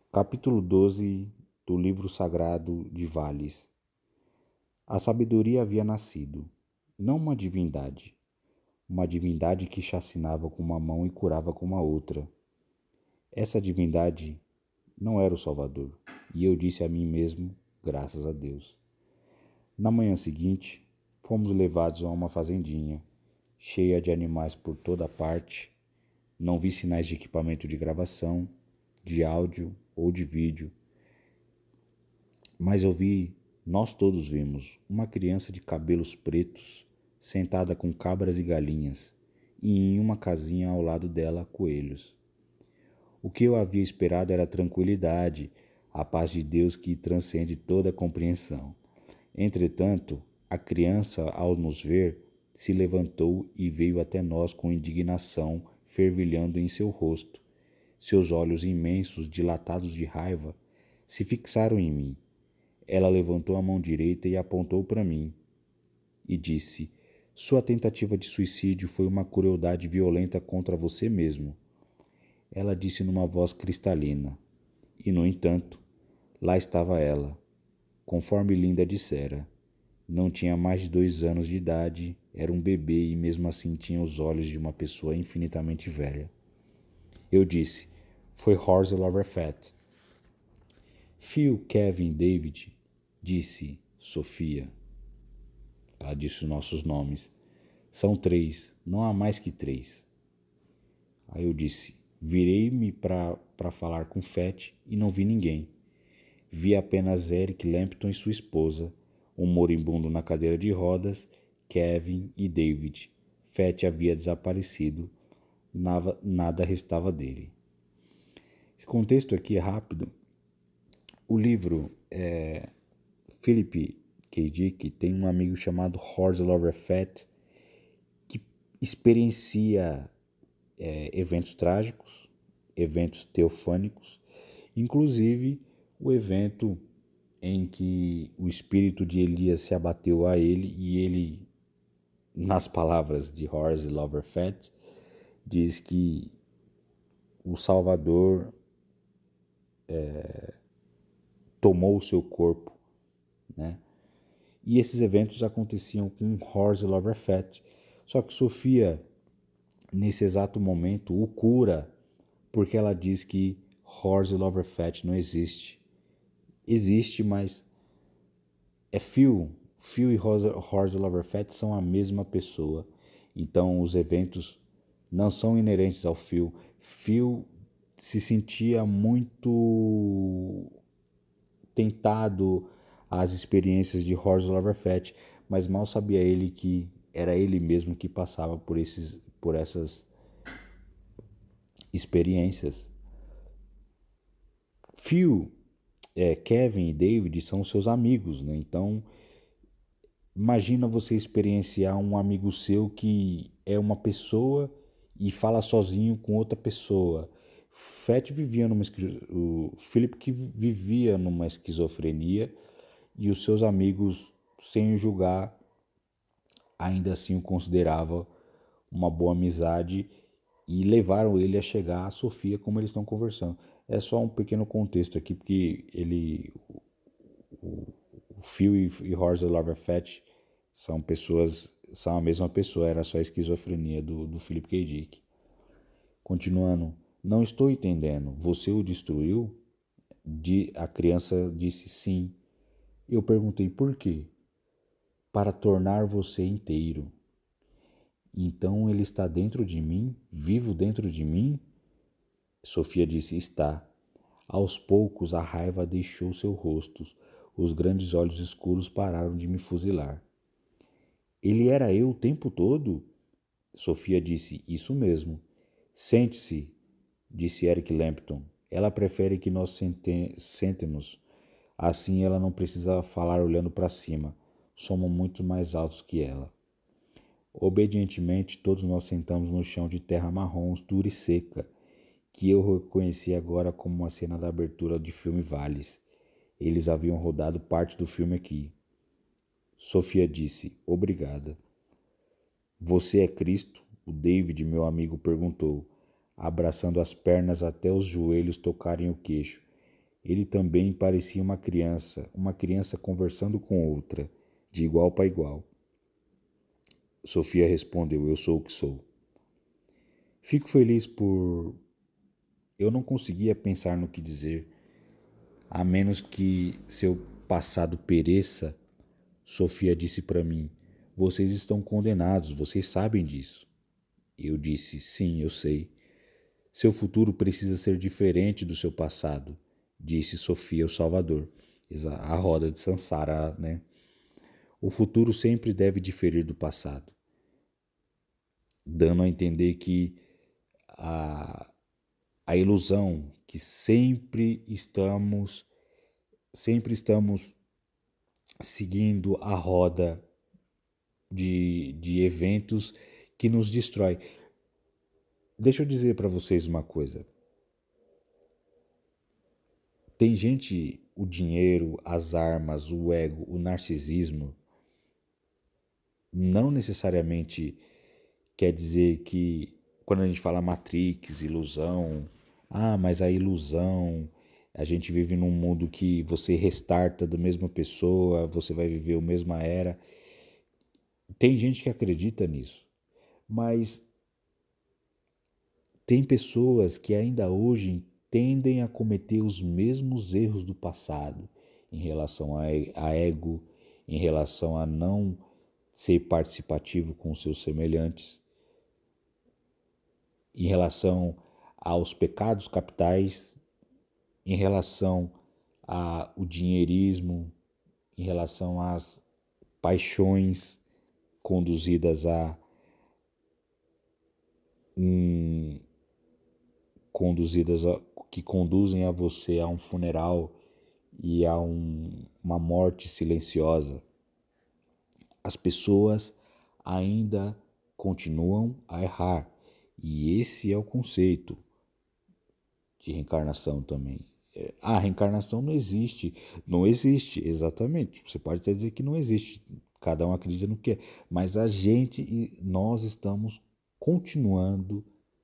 Capítulo 12 do livro sagrado de Vales. A sabedoria havia nascido, não uma divindade que chacinava com uma mão e curava com a outra. Essa divindade não era o Salvador, e eu disse a mim mesmo, graças a Deus. Na manhã seguinte, fomos levados a uma fazendinha, cheia de animais por toda parte. Não vi sinais de equipamento de gravação, de áudio ou de vídeo, mas nós todos vimos, uma criança de cabelos pretos, sentada com cabras e galinhas, e em uma casinha ao lado dela, coelhos. O que eu havia esperado era a tranquilidade, a paz de Deus que transcende toda compreensão. Entretanto, a criança, ao nos ver, se levantou e veio até nós com indignação fervilhando em seu rosto. Seus olhos imensos, dilatados de raiva, se fixaram em mim. Ela levantou a mão direita e apontou para mim e disse: "Sua tentativa de suicídio foi uma crueldade violenta contra você mesmo." Ela disse numa voz cristalina. E, no entanto, lá estava ela, conforme Linda dissera. Não tinha mais de 2 anos de idade, era um bebê e mesmo assim tinha os olhos de uma pessoa infinitamente velha. Eu disse: "Foi Horst Loverfett." Phil, Kevin, David, disse Sofia. Ela disse os nossos nomes. São 3, não há mais que 3. Aí eu disse: virei-me para falar com Fett e não vi ninguém. Vi apenas Eric Lampton e sua esposa, um moribundo na cadeira de rodas, Kevin e David. Fett havia desaparecido, nada restava dele. Esse contexto aqui é rápido. O livro Philip K. Dick tem um amigo chamado Horst Loverfett que experiencia eventos trágicos, eventos teofânicos, inclusive o evento em que o espírito de Elias se abateu a ele e ele, nas palavras de Horst Loverfett, diz que o Salvador tomou o seu corpo, né? E esses eventos aconteciam com Horst Loverfett. Só que Sofia, nesse exato momento, o cura, porque ela diz que Horst Loverfett não existe. Existe, mas é Phil. Phil e Horst Loverfett são a mesma pessoa. Então os eventos não são inerentes ao Phil. Phil se sentia muito tentado às experiências de Horst Loverfett, mas mal sabia ele que era ele mesmo que passava por essas experiências. Phil, Kevin e David são seus amigos, né? Então, imagina você experienciar um amigo seu que é uma pessoa e fala sozinho com outra pessoa. O Philip que vivia numa esquizofrenia e os seus amigos, sem julgar, ainda assim o considerava uma boa amizade e levaram ele a chegar a Sofia como eles estão conversando. É só um pequeno contexto aqui, porque o Phil e Horst Loverfett são a mesma pessoa, era só a esquizofrenia do Philip K. Dick. Continuando, não estou entendendo, você o destruiu? A criança disse sim. Eu perguntei por quê? Para tornar você inteiro. Então ele está dentro de mim, vivo dentro de mim? Sofia disse: está. Aos poucos a raiva deixou seu rosto, os grandes olhos escuros pararam de me fuzilar. Ele era eu o tempo todo? Sofia disse: isso mesmo. Sente-se, disse Eric Lampton. Ela prefere que nós sentemos. Assim ela não precisa falar olhando para cima. Somos muito mais altos que ela. Obedientemente, todos nós sentamos no chão de terra marrom, dura e seca, que eu reconheci agora como uma cena da abertura de filme Vales. Eles haviam rodado parte do filme aqui. Sofia disse: obrigada. Você é Cristo? O David, meu amigo, perguntou, abraçando as pernas até os joelhos tocarem o queixo. Ele também parecia uma criança conversando com outra, de igual para igual. Sofia respondeu: eu sou o que sou. Fico feliz por... Eu não conseguia pensar no que dizer, a menos que seu passado pereça. Sofia disse para mim: vocês estão condenados, vocês sabem disso. Eu disse: sim, eu sei. Seu futuro precisa ser diferente do seu passado, disse Sofia o Salvador. A roda de Sansara, né? O futuro sempre deve diferir do passado, dando a entender que a, a ilusão que sempre estamos seguindo a roda de eventos que nos destrói. Deixa eu dizer para vocês uma coisa. Tem gente, o dinheiro, as armas, o ego, o narcisismo, não necessariamente quer dizer que quando a gente fala Matrix, ilusão, mas a ilusão, a gente vive num mundo que você restarta da mesma pessoa, você vai viver a mesma era. Tem gente que acredita nisso, mas tem pessoas que ainda hoje tendem a cometer os mesmos erros do passado em relação a ego, em relação a não ser participativo com seus semelhantes, em relação aos pecados capitais, em relação ao dinheirismo, em relação às paixões conduzidas que conduzem a você a um funeral e a uma morte silenciosa. As pessoas ainda continuam a errar. E esse é o conceito de reencarnação também. A reencarnação não existe. Não existe, exatamente. Você pode até dizer que não existe. Cada um acredita no que é. Mas nós estamos continuando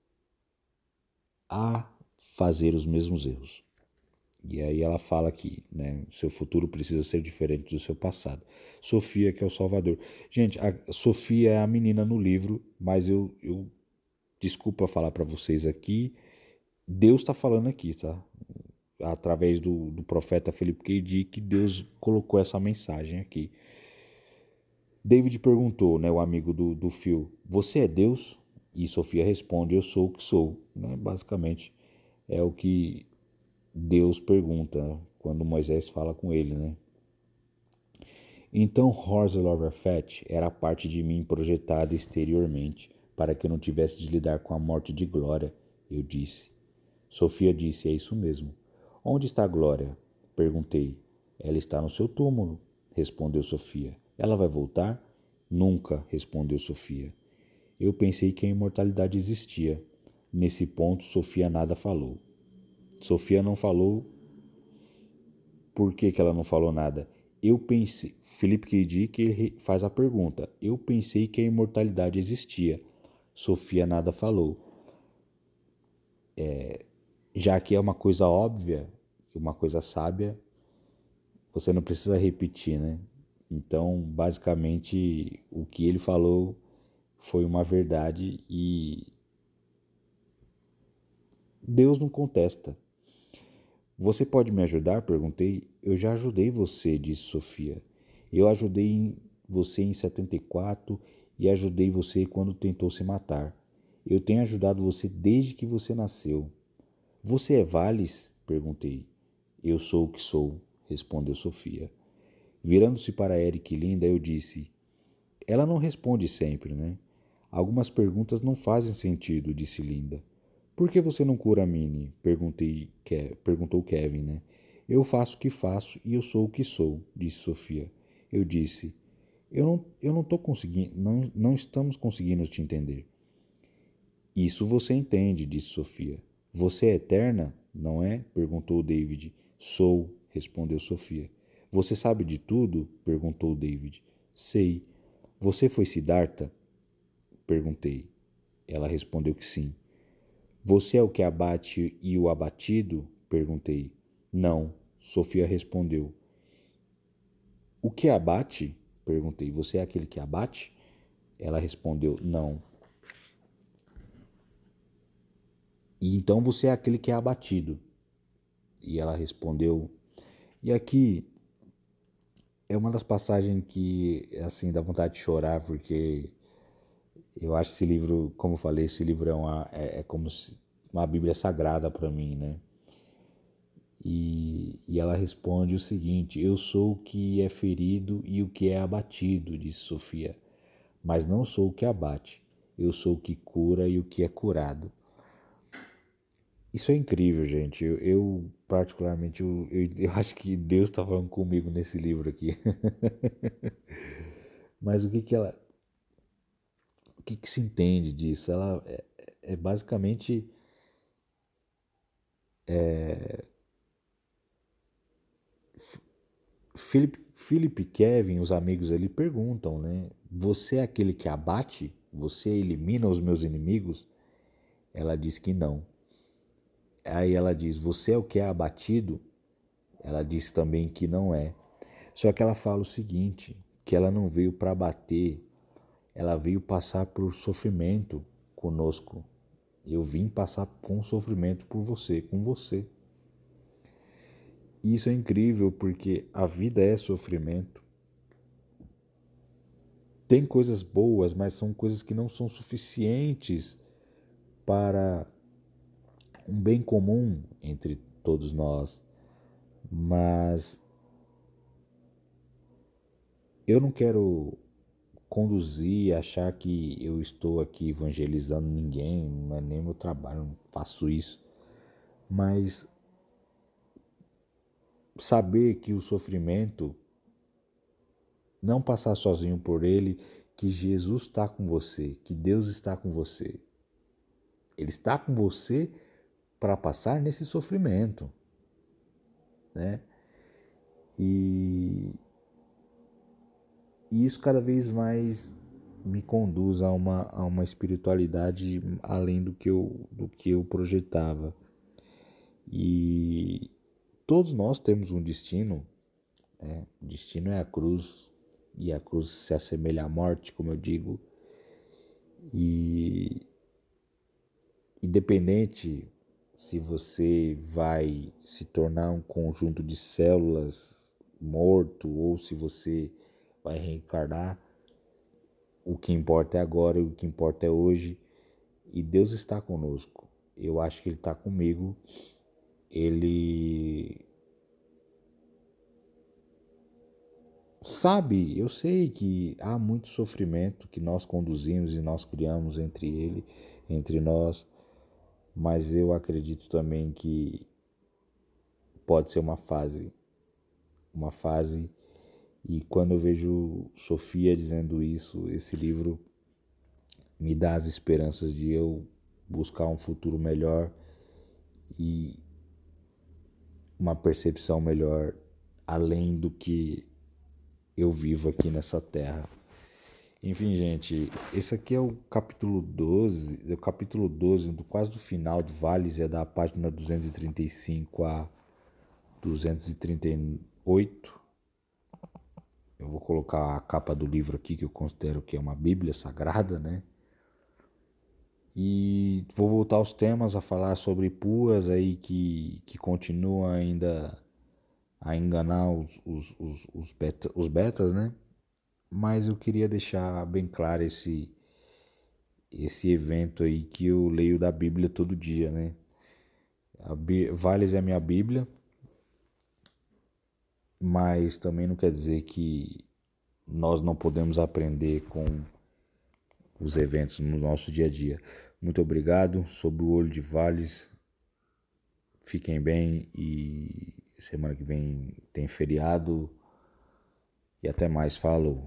a fazer os mesmos erros. E aí ela fala aqui, né? Seu futuro precisa ser diferente do seu passado. Sofia, que é o Salvador. Gente, a Sofia é a menina no livro, mas eu desculpa falar para vocês aqui, Deus está falando aqui, tá? Através do profeta Philip K. Dick, Deus colocou essa mensagem aqui. David perguntou, né, o amigo do Phil, você é Deus? E Sofia responde, eu sou o que sou. Né? Basicamente é o que Deus pergunta quando Moisés fala com ele, né? Então Horst Loverfett era parte de mim projetada exteriormente para que eu não tivesse de lidar com a morte de Glória, eu disse. Sofia disse, é isso mesmo. Onde está Glória? Perguntei. Ela está no seu túmulo, respondeu Sofia. Ela vai voltar? Nunca, respondeu Sofia. Eu pensei que a imortalidade existia. Nesse ponto, Sofia nada falou. Sofia não falou. Por que ela não falou nada? Eu pensei. Philip K. Dick ele faz a pergunta. Eu pensei que a imortalidade existia. Sofia nada falou. Já que é uma coisa óbvia, uma coisa sábia, você não precisa repetir, né? Então, basicamente, o que ele falou foi uma verdade e Deus não contesta. Você pode me ajudar? Perguntei. Eu já ajudei você, disse Sofia. Eu ajudei você em 74 e ajudei você quando tentou se matar. Eu tenho ajudado você desde que você nasceu. Você é Valles? Perguntei. Eu sou o que sou, respondeu Sofia. Virando-se para Eric e Linda, eu disse: ela não responde sempre, né? Algumas perguntas não fazem sentido, disse Linda. Por que você não cura a Minnie? Perguntou Kevin, né? Eu faço o que faço e eu sou o que sou, disse Sofia. Eu disse: eu não tô conseguindo, não estamos conseguindo te entender. Isso você entende, disse Sofia. Você é eterna, não é? Perguntou David. Sou, respondeu Sofia. Você sabe de tudo? Perguntou David. Sei. Você foi Siddhartha? Perguntei. Ela respondeu que sim. Você é o que abate e o abatido? Perguntei. Não, Sofia respondeu. O que abate? Perguntei. Você é aquele que abate? Ela respondeu, não. E então você é aquele que é abatido. E ela respondeu. E aqui é uma das passagens que, assim, dá vontade de chorar, porque eu acho esse livro, como eu falei, esse livro é como uma Bíblia sagrada para mim, né? E ela responde o seguinte: eu sou o que é ferido e o que é abatido, disse Sofia, mas não sou o que abate, eu sou o que cura e o que é curado. Isso é incrível, gente. Eu particularmente, eu acho que Deus está falando comigo nesse livro aqui. Mas o que se entende disso? Ela é basicamente Philip e Kevin, os amigos ali, perguntam, né? Você é aquele que abate? Você elimina os meus inimigos? Ela diz que não. Aí ela diz, você é o que é abatido? Ela diz também que não é. Só que ela fala o seguinte, que ela não veio para abater, ela veio passar por sofrimento conosco. Eu vim passar com sofrimento por você, com você. E isso é incrível porque a vida é sofrimento. Tem coisas boas, mas são coisas que não são suficientes para um bem comum entre todos nós. Mas eu não quero conduzir, achar que eu estou aqui evangelizando ninguém, não é nem meu trabalho, não faço isso. Mas saber que o sofrimento, não passar sozinho por ele, que Jesus está com você, que Deus está com você. Ele está com você para passar nesse sofrimento, né? E isso cada vez mais me conduz a uma espiritualidade além do que eu projetava. E todos nós temos um destino, né? O destino é a cruz, e a cruz se assemelha à morte, como eu digo. E independente se você vai se tornar um conjunto de células morto ou se você vai reencarnar, o que importa é agora, o que importa é hoje. E Deus está conosco. Eu acho que Ele está comigo. Ele sabe, eu sei que há muito sofrimento que nós conduzimos e nós criamos entre Ele, entre nós, mas eu acredito também que pode ser uma fase. E quando eu vejo Sofia dizendo isso, esse livro me dá as esperanças de eu buscar um futuro melhor e uma percepção melhor além do que eu vivo aqui nessa terra. Enfim, gente, esse aqui é o capítulo 12, quase do final de Vales, é da página 235 a 238. Eu vou colocar a capa do livro aqui, que eu considero que é uma Bíblia sagrada, né? E vou voltar aos temas, a falar sobre puas aí que continuam ainda a enganar os betas, né? Mas eu queria deixar bem claro esse evento aí que eu leio da Bíblia todo dia, né? Vales é a minha Bíblia, mas também não quer dizer que nós não podemos aprender com os eventos no nosso dia a dia. Muito obrigado, sob o olho de Vales, fiquem bem e semana que vem tem feriado e até mais, falou!